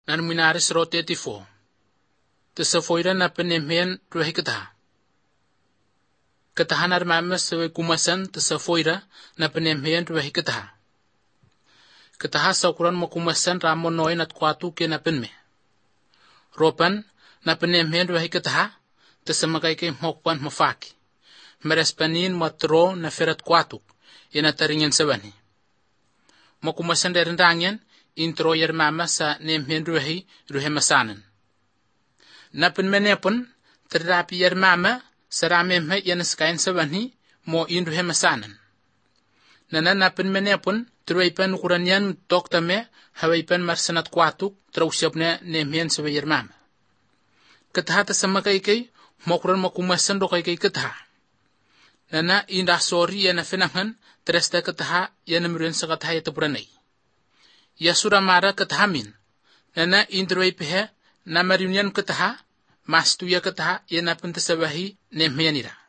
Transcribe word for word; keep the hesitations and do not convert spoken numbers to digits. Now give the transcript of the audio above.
nan minaris ro thirty-four. Tesafoira na penemhen ruhi kataha. Katahanar mamas sewe kumasan tesafoira na penemhen ruhi kataha. Kataha sa ukuran mo kumasan ramon noy nat kwatu ke na penme. Ropan na penemhen ruhi kataha tesamagay kay mokpan mafaki. Merespanin matro na ferat kwatuk ina taringen sabani. Mo kumasan derendangyan intro yer mama sa nemhen ruhi ruhi masanan. Napin menepun terdapi yer mama saramemhe yanskain sabani mo in ruhi masanan. Nana napin menepun truipan ukuranyan toktame hawaipan marsanat kwatuk trausyapne nemhen sabi yer mama. Kataha tasamakay kay mokuran mo kumasan ro kay kay kataha. Nana inda sorry yana finangan teresta kataha yanamrin sa kataha yatapuranay. Yasura mara katahamin. Nana indroy pehe na marunyan kataha, mas tuya kataha, yan napunta sa bahi, nemyanira.